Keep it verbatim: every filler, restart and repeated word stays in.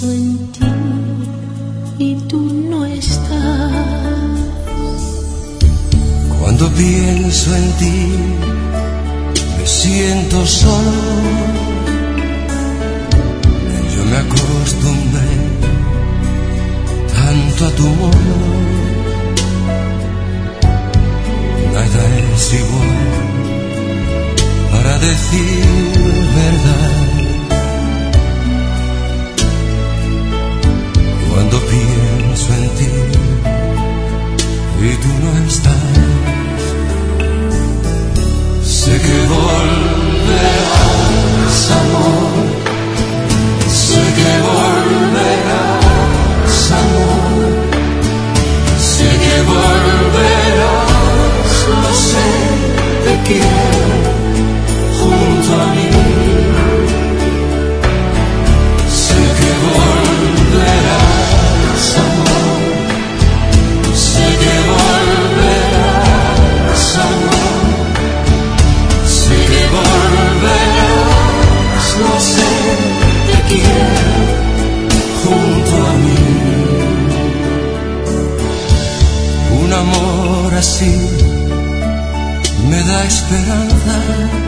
en ti y tú no estás. Cuando pienso en ti me siento solo. Yo me acostumbré tanto a tu modo. Nada es igual para decir verdad. Cuando pienso en ti y tú no estás, sé que volverás, amor. Sé que volverás, amor. Sé que volverás, lo sé, te quiero junto a mí. Sé que volverás, amor. Sé que volverás, amor. Sé que volverás, lo sé, te quiero junto a mí. Un amor así me da esperanza.